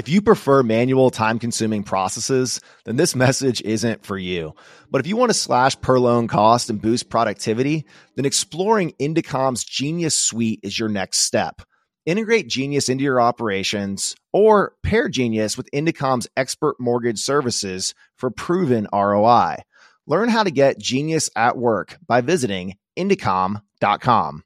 If you prefer manual, time-consuming processes, then this message isn't for you. But if you want to slash per loan cost and boost productivity, then exploring Indicom's Genius Suite is your next step. Integrate Genius into your operations or pair Genius with Indicom's expert mortgage services for proven ROI. Learn how to get Genius at work by visiting Indicom.com.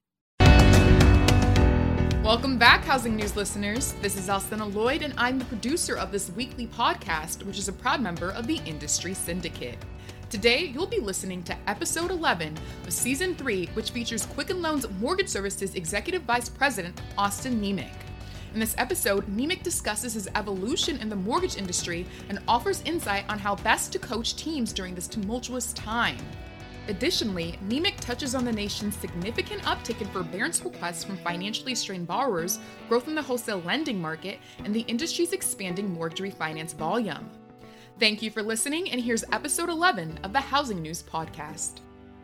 Welcome back, Housing News listeners. This is Alcena Lloyd, and I'm the producer of this weekly podcast, which is a proud member of the Industry Syndicate. Today, you'll be listening to episode 11 of season 3, which features Quicken Loans Mortgage Services Executive Vice President, Austin Nemec. In this episode, Nemec discusses his evolution in the mortgage industry and offers insight on how best to coach teams during this tumultuous time. Additionally, Nemec touches on the nation's significant uptick in forbearance requests from financially strained borrowers, growth in the wholesale lending market, and the industry's expanding mortgage refinance volume. Thank you for listening, and here's episode 11 of the Housing News Podcast.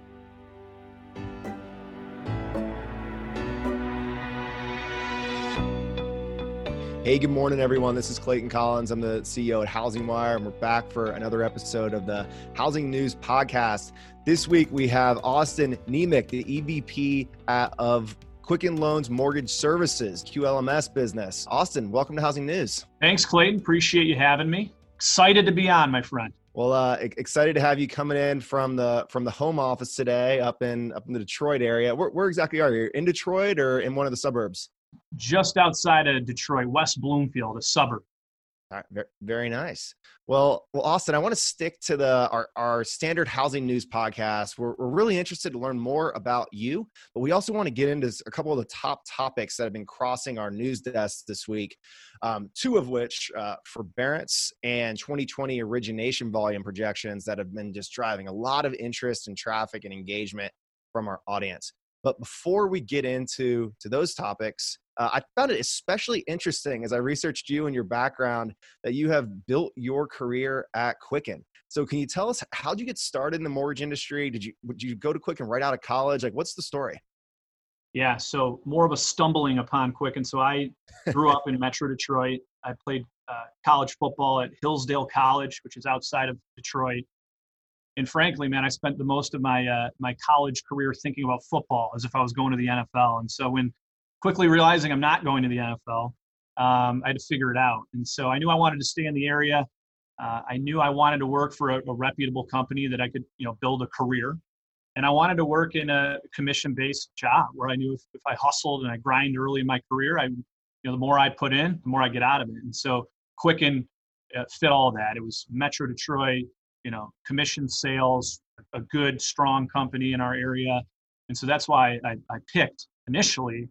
Hey, good morning, everyone. This is Clayton Collins. I'm the CEO at Housing Wire, and we're back for another episode of the Housing News Podcast. This week, we have Austin Nemec, the EVP of Quicken Loans Mortgage Services, QLMS business. Austin, welcome to Housing News. Thanks, Clayton. Appreciate you having me. Excited to be on, my friend. Well, excited to have you coming in from the home office today up in the Detroit area. Where exactly are you? In Detroit or in one of the suburbs? Just outside of Detroit, West Bloomfield, a suburb. All right, very nice. Well, Austin, I want to stick to our standard housing news podcast. We're really interested to learn more about you, but we also want to get into a couple of the top topics that have been crossing our news desk this week. Two of which, forbearance and 2020 origination volume projections that have been just driving a lot of interest and traffic and engagement from our audience. But before we get into those topics, I found it especially interesting as I researched you and your background that you have built your career at Quicken. So can you tell us, how'd you get started in the mortgage industry? Would you go to Quicken right out of college? Like, what's the story? Yeah, so more of a stumbling upon Quicken. So I grew up in Metro Detroit. I played college football at Hillsdale College, which is outside of Detroit. And frankly, man, I spent the most of my college career thinking about football as if I was going to the NFL. And so when quickly realizing I'm not going to the NFL, I had to figure it out. And so I knew I wanted to stay in the area. I knew I wanted to work for a reputable company that I could, build a career. And I wanted to work in a commission-based job where I knew if I hustled and I grind early in my career, the more I put in, the more I get out of it. And so Quicken fit all of that. It was Metro Detroit, commission sales, a good, strong company in our area. And so that's why I picked initially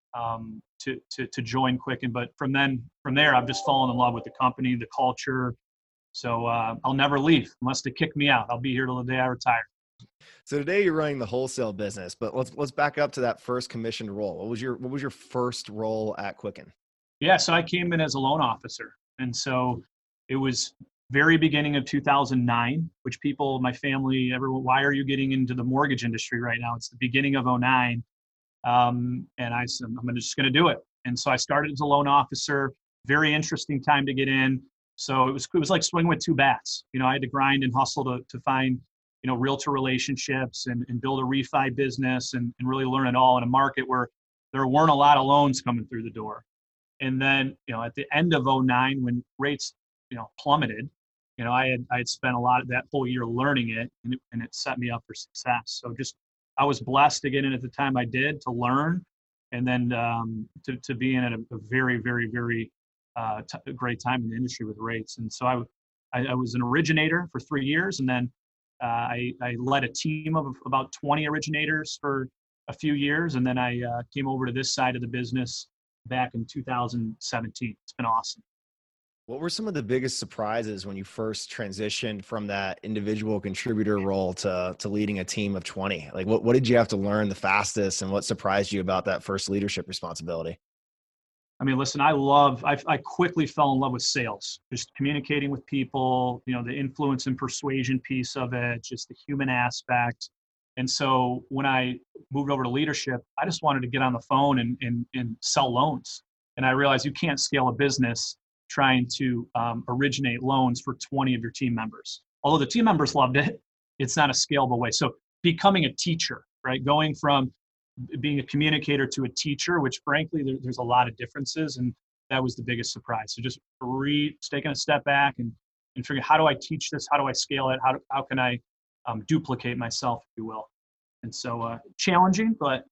to join Quicken. But from there, I've just fallen in love with the company, the culture. So I'll never leave unless they kick me out. I'll be here till the day I retire. So today you're running the wholesale business, but let's back up to that first commissioned role. What was your first role at Quicken? Yeah, so I came in as a loan officer. And so it was very beginning of 2009, which people, my family, everyone, why are you getting into the mortgage industry right now? It's the beginning of 2009. And I said, I'm just going to do it. And so I started as a loan officer, very interesting time to get in. So it was like swinging with two bats. I had to grind and hustle to find, realtor relationships and build a refi business and really learn it all in a market where there weren't a lot of loans coming through the door. And then, at the end of 2009, when rates, plummeted, I had spent a lot of that whole year learning it and it set me up for success. So I was blessed to get in at the time I did, to learn, and then to be in at a very, very, very great time in the industry with rates. And so I was an originator for 3 years, and then I led a team of about 20 originators for a few years, and then I came over to this side of the business back in 2017. It's been awesome. What were some of the biggest surprises when you first transitioned from that individual contributor role to leading a team of 20? Like what did you have to learn the fastest, and what surprised you about that first leadership responsibility? I mean, listen, I quickly fell in love with sales, just communicating with people, the influence and persuasion piece of it, just the human aspect. And so when I moved over to leadership, I just wanted to get on the phone and sell loans. And I realized you can't scale a business trying to originate loans for 20 of your team members. Although the team members loved it, it's not a scalable way. So becoming a teacher, right? Going from being a communicator to a teacher, which frankly, there's a lot of differences. And that was the biggest surprise. So just taking a step back and figuring, how do I teach this? How do I scale it? How can I duplicate myself, if you will? And so challenging, but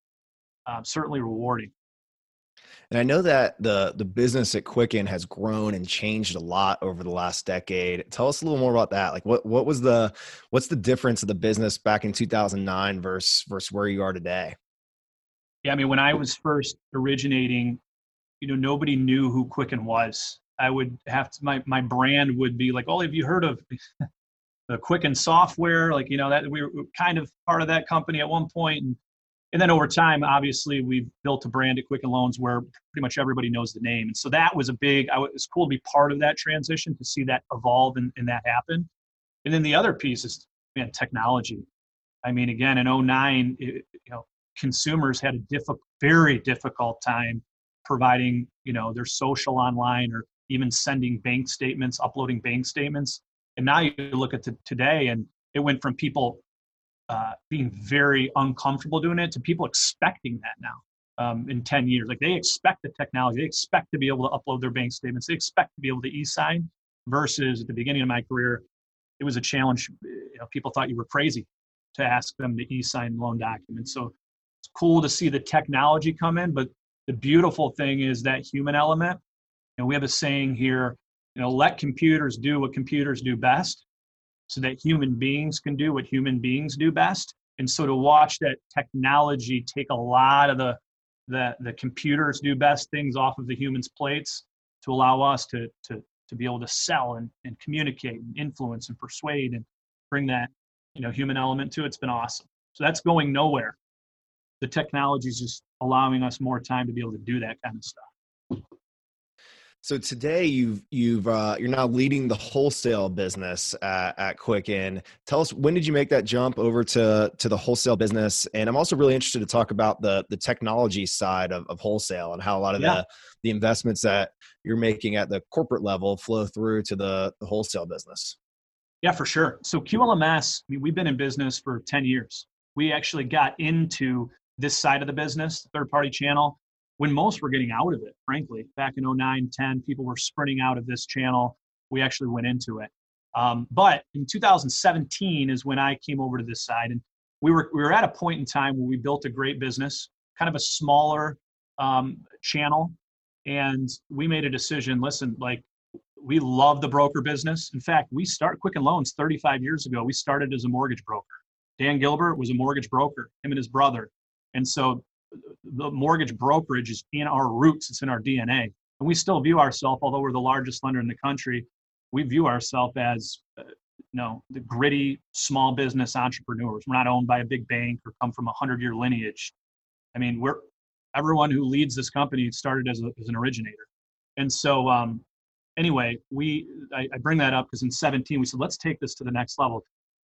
certainly rewarding. And I know that the business at Quicken has grown and changed a lot over the last decade. Tell us a little more about that. Like what's the difference of the business back in 2009 versus where you are today? Yeah, I mean, when I was first originating, nobody knew who Quicken was. I would have to, my brand would be like, oh, have you heard of the Quicken software? Like, that we were kind of part of that company at one point. And then over time, obviously, we've built a brand at Quicken Loans where pretty much everybody knows the name. And so that was it's cool to be part of that transition, to see that evolve and that happen. And then the other piece is, technology. I mean, again, in 2009, consumers had a very difficult time providing, their social online, or even sending bank statements, uploading bank statements. And now you look at today, and it went from people being very uncomfortable doing it to people expecting that now in 10 years. Like, they expect the technology, they expect to be able to upload their bank statements, they expect to be able to e-sign, versus at the beginning of my career, it was a challenge. People thought you were crazy to ask them to e-sign loan documents. So it's cool to see the technology come in, but the beautiful thing is that human element. We have a saying here, let computers do what computers do best, so that human beings can do what human beings do best. And so to watch that technology take a lot of the computers do best things off of the humans' plates, to allow us to be able to sell and communicate and influence and persuade and bring that human element to it, it's been awesome. So that's going nowhere. The technology is just allowing us more time to be able to do that kind of stuff. So today you're now leading the wholesale business at Quicken. Tell us, when did you make that jump over to the wholesale business? And I'm also really interested to talk about the technology side of wholesale, and how a lot of the investments that you're making at the corporate level flow through to the wholesale business. Yeah, for sure. So QLMS, we've been in business for 10 years. We actually got into this side of the business, third-party channel, when most were getting out of it, frankly. Back in 2009, 10, people were sprinting out of this channel. We actually went into it. But in 2017 is when I came over to this side. And we were at a point in time where we built a great business, kind of a smaller channel. And we made a decision, listen, like, we love the broker business. In fact, we started Quicken Loans 35 years ago. We started as a mortgage broker. Dan Gilbert was a mortgage broker, him and his brother. And so the mortgage brokerage is in our roots, it's in our DNA. And we still view ourselves, although we're the largest lender in the country, we view ourselves as the gritty small business entrepreneurs. We're not owned by a big bank or come from a 100-year lineage. I mean, everyone who leads this company started as an originator. And so anyway, I bring that up because in 2017 we said, let's take this to the next level.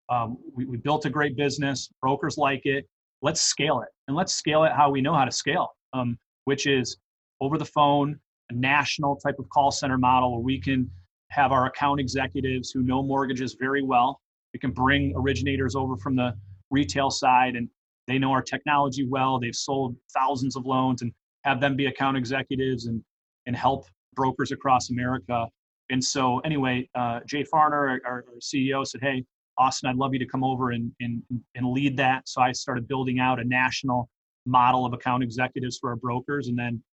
We built a great business, brokers like it. Let's scale it, and let's scale it how we know how to scale, which is over the phone, a national type of call center model where we can have our account executives who know mortgages very well. We can bring originators over from the retail side, and they know our technology well. They've sold thousands of loans, and have them be account executives and help brokers across America. And so anyway, Jay Farner, our CEO, said, hey, Austin, I'd love you to come over and lead that. So I started building out a national model of account executives for our brokers. And then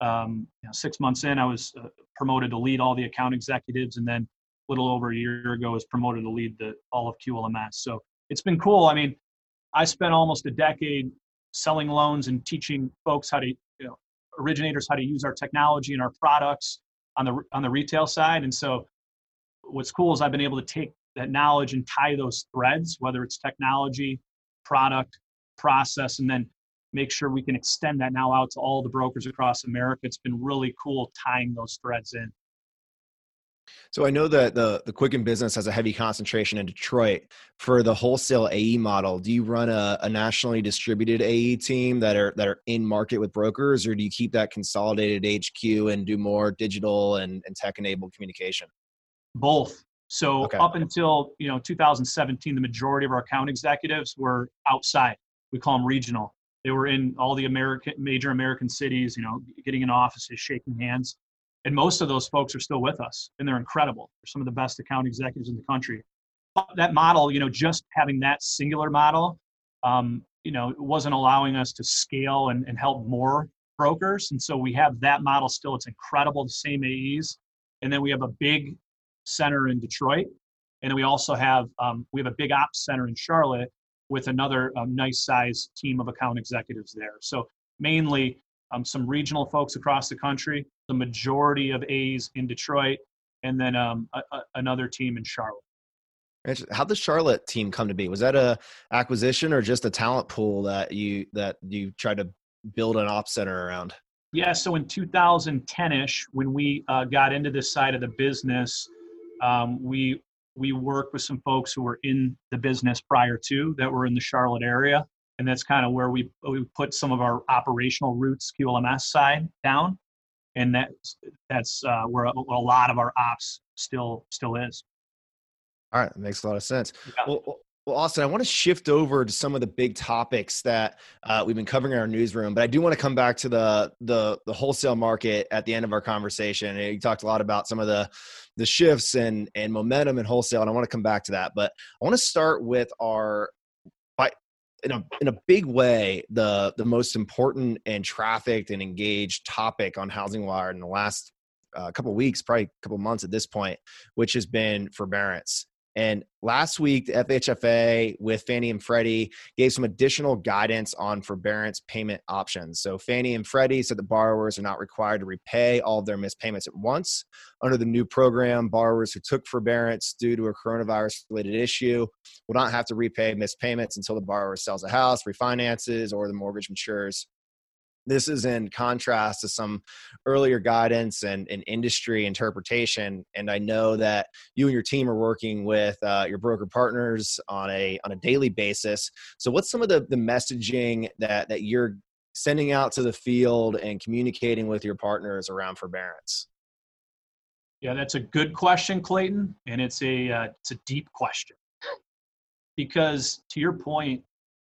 6 months in, I was promoted to lead all the account executives. And then a little over a year ago, I was promoted to lead all of QLMS. So it's been cool. I mean, I spent almost a decade selling loans and teaching folks how to, originators, how to use our technology and our products on the retail side. And so what's cool is I've been able to take that knowledge and tie those threads, whether it's technology, product, process, and then make sure we can extend that now out to all the brokers across America. It's been really cool tying those threads in. So I know that the Quicken business has a heavy concentration in Detroit. For the wholesale AE model, do you run a nationally distributed AE team that are in market with brokers, or do you keep that consolidated HQ and do more digital and tech enabled communication? Both. So Okay. up until 2017, the majority of our account executives were outside. We call them regional. They were in all the major American cities, getting in offices, shaking hands. And most of those folks are still with us, and they're incredible. They're some of the best account executives in the country. But that model, just having that singular model, it wasn't allowing us to scale and help more brokers. And so we have that model still. It's incredible, the same AEs. And then we have a big center in Detroit. And then we also have a big ops center in Charlotte with another nice size team of account executives there. So mainly some regional folks across the country, the majority of A's in Detroit, and then another team in Charlotte. How'd the Charlotte team come to be? Was that a acquisition or just a talent pool that you tried to build an ops center around? Yeah, so in 2010-ish, when we got into this side of the business, we worked with some folks who were in the business prior to that were in the Charlotte area. And that's kind of where we put some of our operational roots, QLMS side down. And that's where a lot of our ops still is. All right. That makes a lot of sense. Yeah. Well, Austin, I want to shift over to some of the big topics that we've been covering in our newsroom, but I do want to come back to the wholesale market at the end of our conversation. And you talked a lot about some of the shifts and momentum in wholesale, and I want to come back to that. But I want to start with in a big way, the most important and trafficked and engaged topic on Housing Wire in the last couple of weeks, probably a couple of months at this point, which has been forbearance. And last week, the FHFA with Fannie and Freddie gave some additional guidance on forbearance payment options. So Fannie and Freddie said that borrowers are not required to repay all of their missed payments at once. Under the new program, borrowers who took forbearance due to a coronavirus-related issue will not have to repay missed payments until the borrower sells a house, refinances, or the mortgage matures. This is in contrast to some earlier guidance and industry interpretation. And I know that you and your team are working with your broker partners on a daily basis. So what's some of the messaging that you're sending out to the field and communicating with your partners around forbearance? Yeah, that's a good question, Clayton. And it's a deep question. Because to your point,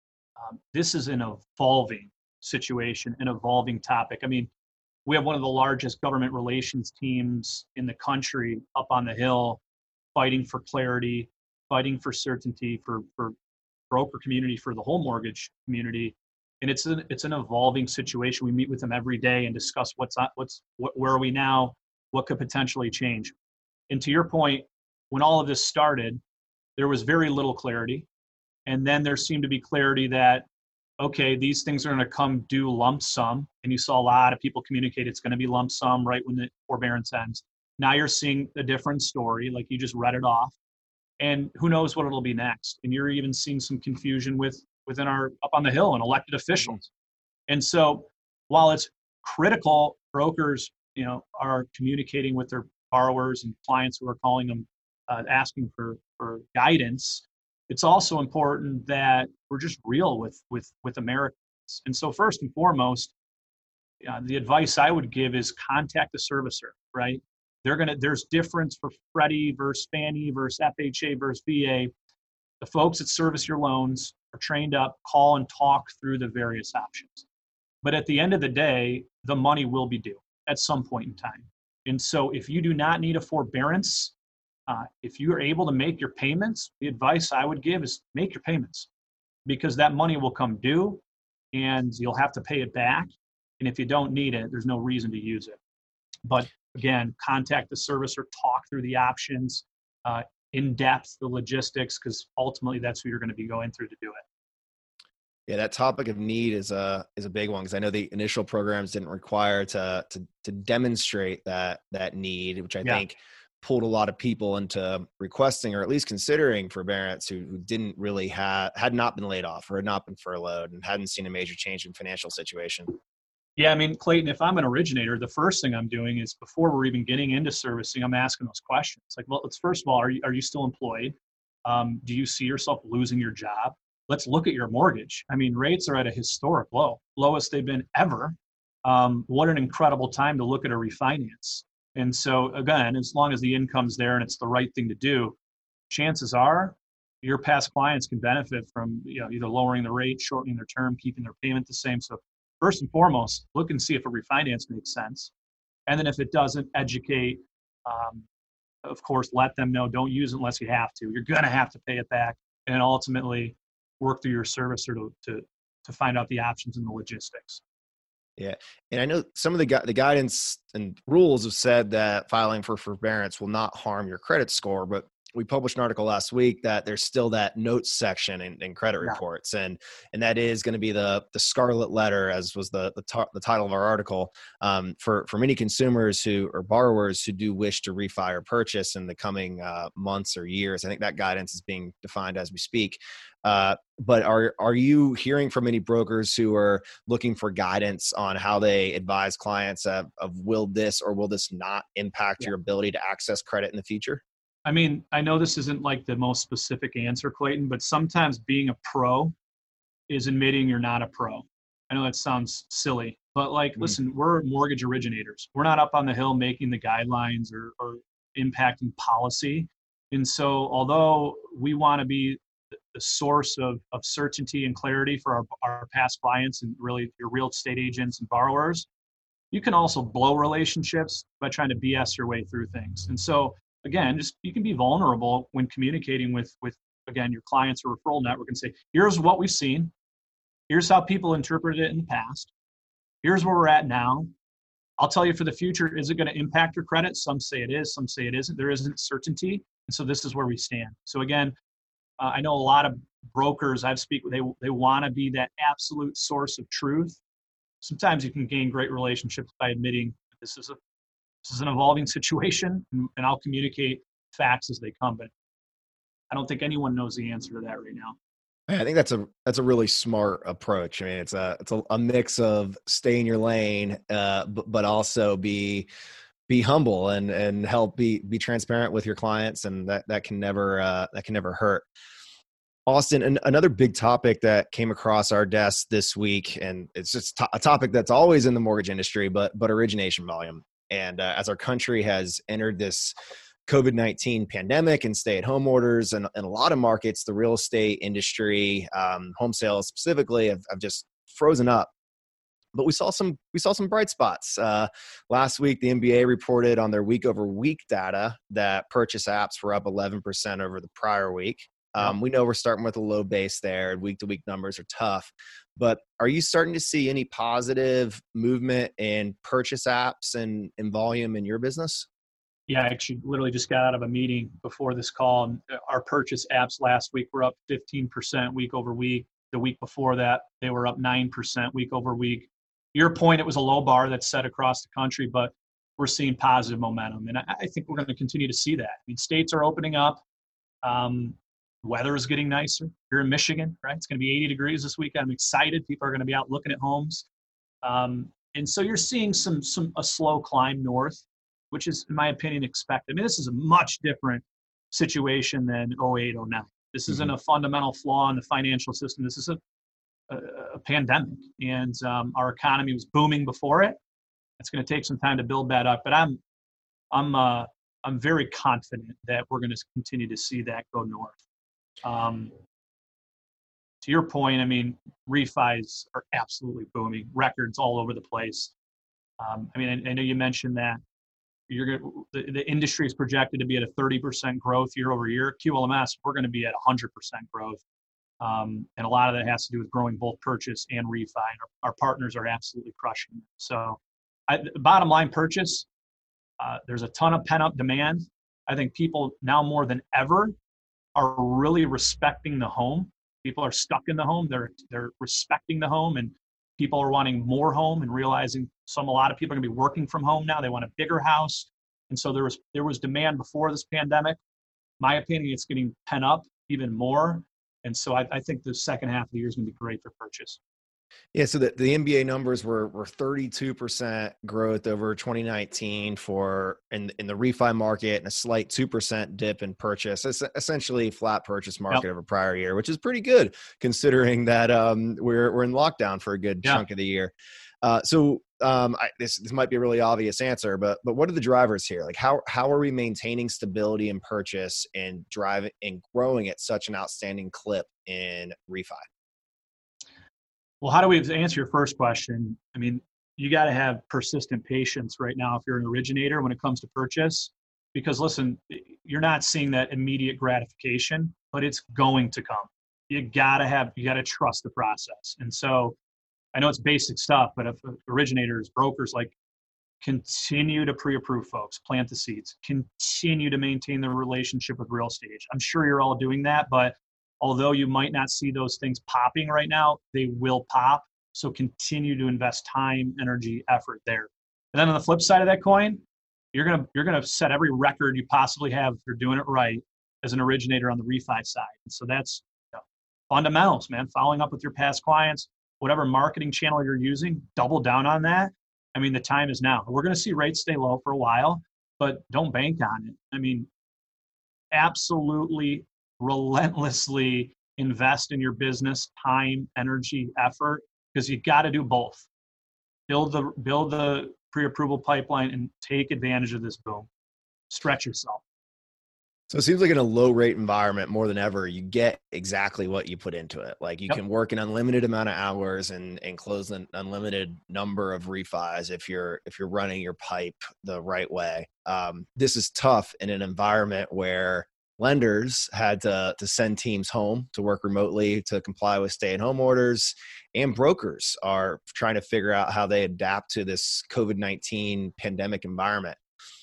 this is an evolving situation, an evolving topic. I mean, we have one of the largest government relations teams in the country up on the Hill, fighting for clarity, fighting for certainty for broker community, for the whole mortgage community. And it's an evolving situation. We meet with them every day and discuss where are we now, what could potentially change. And to your point, when all of this started, there was very little clarity. And then there seemed to be clarity that, okay, these things are going to come due lump sum. And you saw a lot of people communicate it's going to be lump sum right when the forbearance ends. Now you're seeing a different story, like you just read it off. And who knows what it'll be next. And you're even seeing some confusion within our up on the Hill and elected officials. And so while it's critical, brokers, are communicating with their borrowers and clients who are calling them, asking for guidance. It's also important that we're just real with Americans. And so first and foremost, the advice I would give is contact the servicer, right? There's difference for Freddie versus Fannie versus FHA versus VA. The folks that service your loans are trained up, call and talk through the various options. But at the end of the day, the money will be due at some point in time. And so if you do not need a forbearance, if you are able to make your payments, the advice I would give is make your payments, because that money will come due and you'll have to pay it back. And if you don't need it, there's no reason to use it. But again, contact the servicer, talk through the options, in depth, the logistics, because ultimately that's who you're going to be going through to do it. Yeah, that topic of need is a big one, because I know the initial programs didn't require to demonstrate that need, which I think pulled a lot of people into requesting or at least considering forbearance who didn't really had not been laid off or had not been furloughed and hadn't seen a major change in financial situation. Yeah, I mean, Clayton, if I'm an originator, the first thing I'm doing is before we're even getting into servicing, I'm asking those questions. Like, well, let's first of all, are you still employed? Do you see yourself losing your job? Let's look at your mortgage. I mean, rates are at a historic low, lowest they've been ever. What an incredible time to look at a refinance. And so again, as long as the income's there and it's the right thing to do, chances are your past clients can benefit from either lowering the rate, shortening their term, keeping their payment the same. So first and foremost, look and see if a refinance makes sense. And then if it doesn't, educate. Of course, let them know, don't use it unless you have to. You're going to have to pay it back. And ultimately work through your servicer to find out the options and the logistics. Yeah. And I know some of the guidance and rules have said that filing for forbearance will not harm your credit score, but we published an article last week that there's still that notes section in credit reports. And that is going to be the scarlet letter, as was the title of our article, for many consumers or borrowers who do wish to refi or purchase in the coming months or years. I think that guidance is being defined as we speak. But are you hearing from any brokers who are looking for guidance on how they advise clients of will this or will this not impact your ability to access credit in the future? I mean, I know this isn't like the most specific answer, Clayton, but sometimes being a pro is admitting you're not a pro. I know that sounds silly, but listen, we're mortgage originators. We're not up on the hill making the guidelines or impacting policy. And so although we want to be the source of certainty and clarity for our past clients and really your real estate agents and borrowers, you can also blow relationships by trying to BS your way through things. And so again, you can be vulnerable when communicating with again, your clients or referral network and say, here's what we've seen. Here's how people interpreted it in the past. Here's where we're at now. I'll tell you for the future, is it going to impact your credit? Some say it is, some say it isn't. There isn't certainty. And so this is where we stand. So again, I know a lot of brokers I've speak with, they want to be that absolute source of truth. Sometimes you can gain great relationships by admitting this is an evolving situation, and I'll communicate facts as they come. But I don't think anyone knows the answer to that right now. I think that's a really smart approach. I mean, it's a mix of stay in your lane, but also be humble and help be transparent with your clients, and that can never hurt. Austin, another big topic that came across our desk this week, and it's just a topic that's always in the mortgage industry, but origination volume. And as our country has entered this COVID-19 pandemic and stay-at-home orders, and in a lot of markets, the real estate industry, home sales specifically, have just frozen up. But we saw some bright spots. Last week, the MBA reported on their week-over-week data that purchase apps were up 11% over the prior week. We know we're starting with a low base there. Week-to-week numbers are tough. But are you starting to see any positive movement in purchase apps and in volume in your business? Yeah, I actually literally just got out of a meeting before this call. Our purchase apps last week were up 15% week over week. The week before that, they were up 9% week over week. Your point, it was a low bar that's set across the country, but we're seeing positive momentum. And I think we're going to continue to see that. I mean, states are opening up. Weather is getting nicer. Here in Michigan, right? It's going to be 80 degrees this weekend. I'm excited. People are going to be out looking at homes. And so you're seeing a slow climb north, which is, in my opinion, expected. I mean, this is a much different situation than 08, 09. This isn't a fundamental flaw in the financial system. This is a pandemic, and our economy was booming before it. It's going to take some time to build that up, but I'm very confident that we're going to continue to see that go north. To your point, I mean, refis are absolutely booming, records all over the place. I mean, I know you mentioned that the industry is projected to be at a 30% growth year over year. QLMS, we're going to be at 100% growth. And a lot of that has to do with growing both purchase and refi. Our partners are absolutely crushing it. So bottom line, purchase, there's a ton of pent-up demand. I think people now more than ever are really respecting the home. People are stuck in the home. They're respecting the home, and people are wanting more home and realizing a lot of people are going to be working from home now. They want a bigger house. And so there was demand before this pandemic. My opinion, it's getting pent up even more. And so I think the second half of the year is going to be great for purchase. Yeah, so the NBA numbers were 32% growth over 2019 for in the refi market, and a slight 2% dip in purchase. It's essentially flat purchase Yep. market over prior year, which is pretty good considering that we're in lockdown for a good Yeah. chunk of the year. This might be a really obvious answer, but what are the drivers here? Like how are we maintaining stability in purchase and driving and growing at such an outstanding clip in refi? Well, how do we answer your first question? I mean, you got to have persistent patience right now if you're an originator when it comes to purchase, because listen, you're not seeing that immediate gratification, but it's going to come. You got to trust the process. And so I know it's basic stuff, but if originators, brokers, like, continue to pre-approve folks, plant the seeds, continue to maintain the relationship with real estate. I'm sure you're all doing that, but although you might not see those things popping right now, they will pop. So continue to invest time, energy, effort there. And then on the flip side of that coin, you're gonna set every record you possibly have if you're doing it right as an originator on the refi side. And so that's, fundamentals, man. Following up with your past clients, whatever marketing channel you're using, double down on that. I mean, the time is now. We're going to see rates stay low for a while, but don't bank on it. I mean, absolutely relentlessly invest in your business, time, energy, effort, because you got to do both. Build the pre-approval pipeline and take advantage of this boom. Stretch yourself. So it seems like in a low rate environment, more than ever, you get exactly what you put into it. Like you can work an unlimited amount of hours and close an unlimited number of refis if you're running your pipe the right way. This is tough in an environment where lenders had to send teams home to work remotely to comply with stay-at-home orders, and brokers are trying to figure out how they adapt to this COVID-19 pandemic environment.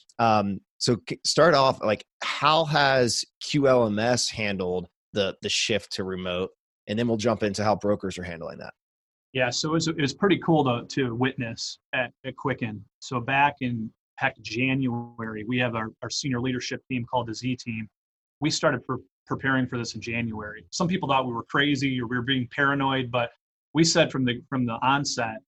So start off, like, how has QLMS handled the shift to remote? And then we'll jump into how brokers are handling that. Yeah, so it was pretty cool to witness at Quicken. So back in January, we have our senior leadership team called the Z team. We started preparing for this in January. Some people thought we were crazy or we were being paranoid, but we said from the onset,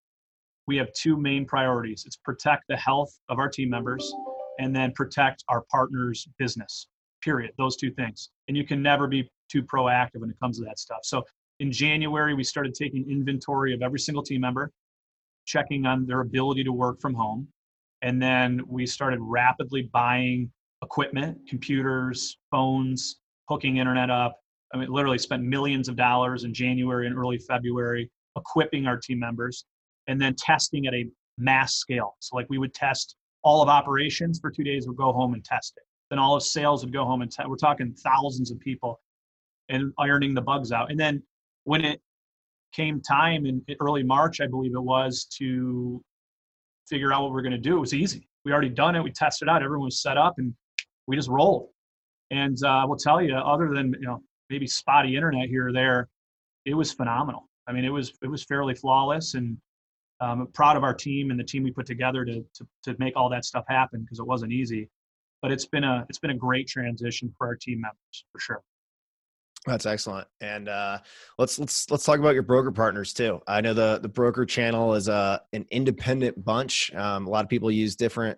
we have two main priorities. It's protect the health of our team members and then protect our partners' business, period. Those two things. And you can never be too proactive when it comes to that stuff. So in January, we started taking inventory of every single team member, checking on their ability to work from home. And then we started rapidly buying equipment, computers, phones, hooking internet up. I mean, literally spent millions of dollars in January and early February equipping our team members, and then testing at a mass scale. So like we would test all of operations for 2 days, would go home and test it. Then all of sales would go home and we're talking thousands of people and ironing the bugs out. And then when it came time in early March, I believe it was, to figure out what we're going to do, it was easy. We already done it. We tested out. Everyone was set up and we just rolled. And I will tell you, other than, maybe spotty internet here or there, it was phenomenal. I mean, it was fairly flawless, and I'm proud of our team and the team we put together to make all that stuff happen, because it wasn't easy. But it's been a great transition for our team members, for sure. That's excellent. And let's talk about your broker partners too. I know the broker channel is an independent bunch. A lot of people use different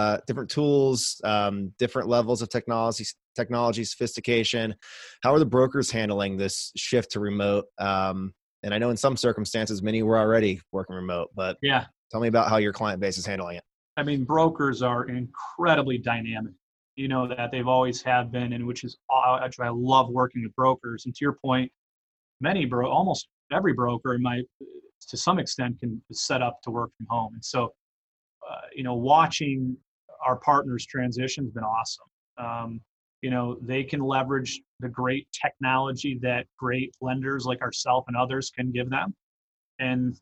tools, different levels of technology sophistication. How are the brokers handling this shift to remote? And I know in some circumstances, many were already working remote, but yeah, tell me about how your client base is handling it. I mean, brokers are incredibly dynamic. You know that they've always have been, and which is actually, I love working with brokers. And to your point, almost every broker to some extent can set up to work from home. And so, watching our partners transition has been awesome. They can leverage the great technology that great lenders like ourselves and others can give them. And,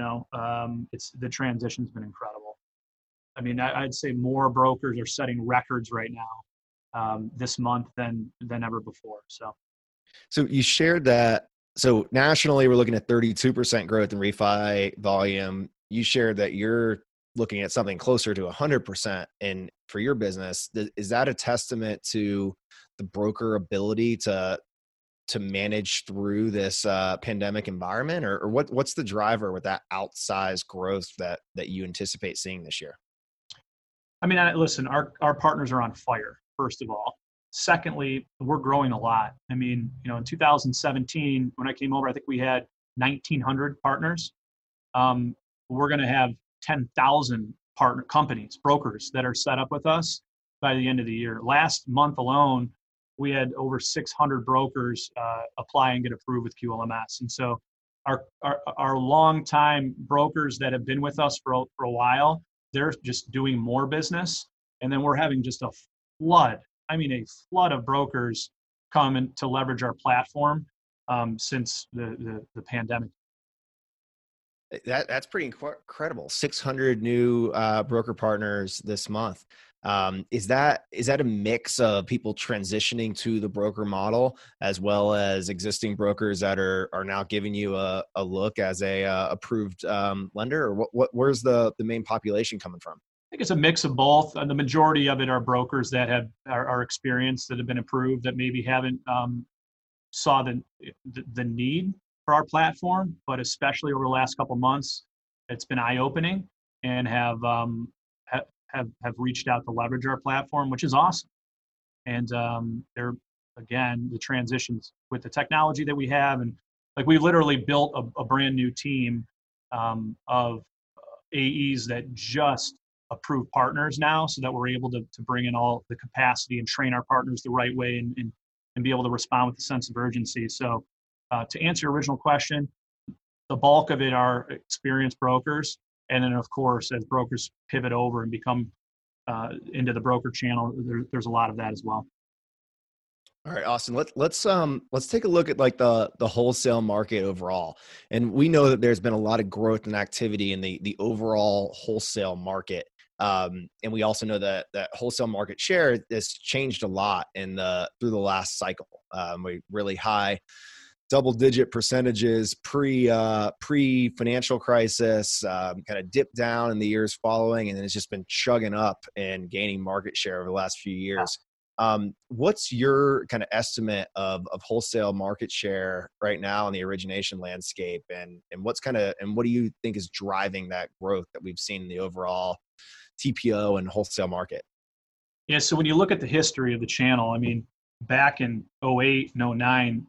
the transition's been incredible. I mean, I'd say more brokers are setting records right now this month than ever before. So you shared that. So nationally, we're looking at 32% growth in refi volume. You shared that you're looking at something closer to 100% for your business. Is that a testament to the broker ability to to manage through this pandemic environment, or what's the driver with that outsized growth that you anticipate seeing this year? I mean, listen, our partners are on fire, first of all. Secondly, we're growing a lot. I mean, in 2017, when I came over, I think we had 1,900 partners. We're going to have 10,000 partner companies, brokers that are set up with us by the end of the year. Last month alone, we had over 600 brokers apply and get approved with QLMS. And so our longtime brokers that have been with us for a while, they're just doing more business. And then we're having just a flood of brokers come in to leverage our platform since the pandemic. That's pretty incredible. 600 new broker partners this month. Is that a mix of people transitioning to the broker model, as well as existing brokers that are now giving you a look as a approved lender, or where's the main population coming from? I think it's a mix of both. The majority of it are brokers that are experienced, that have been approved, that maybe haven't saw the need for our platform, but especially over the last couple of months, it's been eye-opening, and have reached out to leverage our platform, which is awesome. And they're, again, the transitions with the technology that we have, and like we literally built a brand new team of AEs that just approve partners now, so that we're able to bring in all the capacity and train our partners the right way and be able to respond with a sense of urgency. So to answer your original question, the bulk of it are experienced brokers. And then, of course, as brokers pivot over and become into the broker channel, there's a lot of that as well. All right, Austin, let's take a look at like the wholesale market overall. And we know that there's been a lot of growth and activity in the overall wholesale market. And we also know that wholesale market share has changed a lot through the last cycle. We really high double-digit percentages pre-financial crisis, kind of dipped down in the years following, and then it's just been chugging up and gaining market share over the last few years. What's your kind of estimate of wholesale market share right now in the origination landscape, and what do you think is driving that growth that we've seen in the overall TPO and wholesale market? Yeah, so when you look at the history of the channel, I mean, back in 2008 and 2009,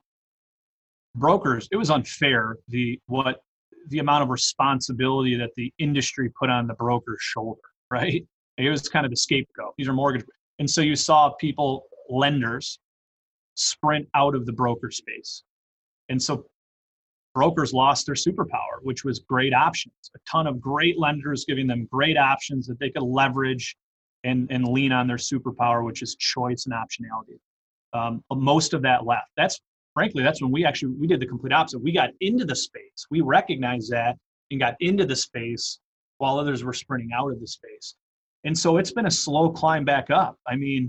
brokers, it was unfair the amount of responsibility that the industry put on the broker's shoulder, right? It was kind of the scapegoat. These are mortgage. And so you saw lenders sprint out of the broker space. And so brokers lost their superpower, which was great options. A ton of great lenders giving them great options that they could leverage and lean on their superpower, which is choice and optionality. Most of that left. That's when we did the complete opposite. We got into the space. We recognized that and got into the space while others were sprinting out of the space. And so it's been a slow climb back up. I mean,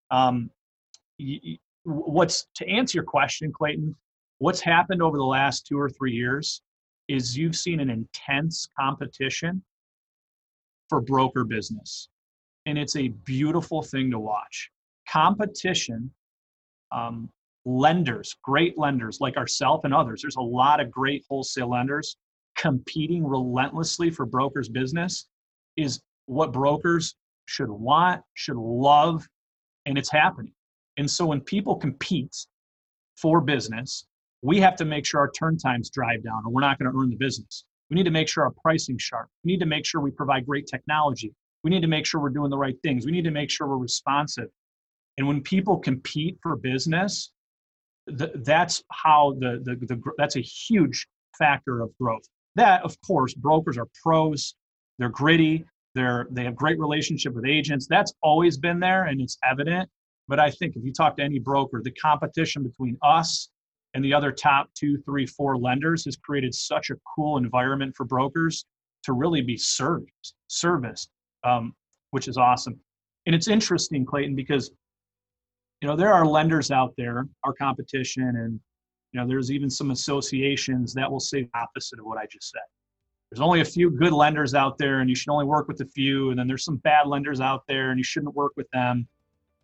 to answer your question, Clayton, what's happened over the last 2 or 3 years is you've seen an intense competition for broker business. And it's a beautiful thing to watch. Competition, lenders, great lenders like ourselves and others, there's a lot of great wholesale lenders competing relentlessly for brokers' business, is what brokers should want, should love, and it's happening. And so when people compete for business, we have to make sure our turn times drive down, or we're not going to earn the business. We need to make sure our pricing's sharp. We need to make sure we provide great technology. We need to make sure we're doing the right things. We need to make sure we're responsive. And when people compete for business, that's how that's a huge factor of growth. That, of course, brokers are pros. They're gritty. They have great relationship with agents. That's always been there, and it's evident. But I think if you talk to any broker, the competition between us and the other top 2, 3, 4 lenders has created such a cool environment for brokers to really be serviced, which is awesome. And it's interesting, Clayton, because there are lenders out there, our competition, and there's even some associations that will say the opposite of what I just said. There's only a few good lenders out there, and you should only work with a few. And then there's some bad lenders out there, and you shouldn't work with them.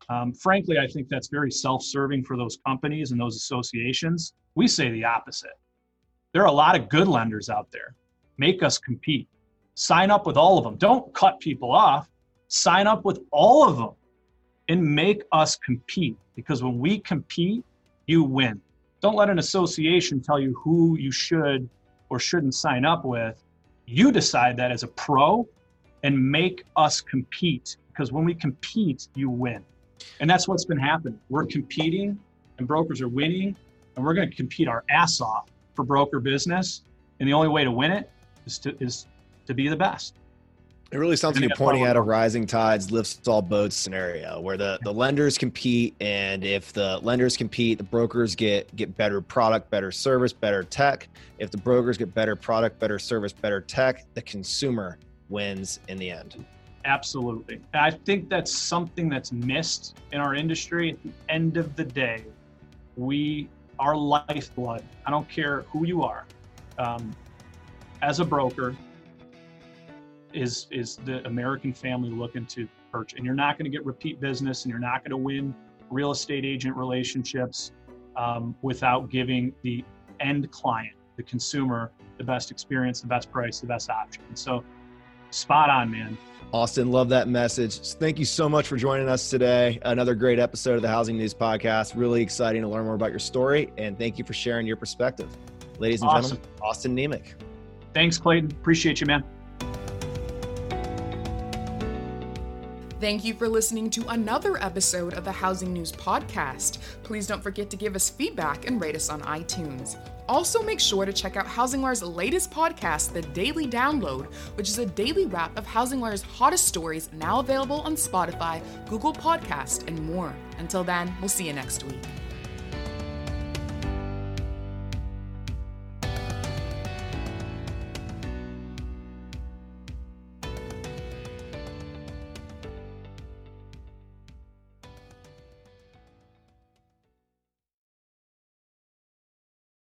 Frankly, I think that's very self-serving for those companies and those associations. We say the opposite. There are a lot of good lenders out there. Make us compete. Sign up with all of them. Don't cut people off. Sign up with all of them and make us compete, because when we compete, you win. Don't let an association tell you who you should or shouldn't sign up with. You decide that as a pro and make us compete, because when we compete, you win. And that's what's been happening. We're competing and brokers are winning, and we're going to compete our ass off for broker business. And the only way to win it is to be the best. It really sounds like you're pointing at a rising tides lifts all boats scenario where the lenders compete, and if the lenders compete, the brokers get better product, better service, better tech. If the brokers get better product, better service, better tech, the consumer wins in the end. Absolutely. And I think that's something that's missed in our industry. At the end of the day, our lifeblood, I don't care who you are, as a broker, is the American family looking to purchase. And you're not going to get repeat business, and you're not going to win real estate agent relationships without giving the end client, the consumer, the best experience, the best price, the best option. And so spot on, man. Austin, love that message. Thank you so much for joining us today. Another great episode of the Housing News Podcast. Really exciting to learn more about your story, and thank you for sharing your perspective. Ladies and gentlemen, Austin Nemec. Thanks, Clayton. Appreciate you, man. Thank you for listening to another episode of the Housing News Podcast. Please don't forget to give us feedback and rate us on iTunes. Also, make sure to check out HousingWire's latest podcast, The Daily Download, which is a daily wrap of HousingWire's hottest stories, now available on Spotify, Google Podcast, and more. Until then, we'll see you next week.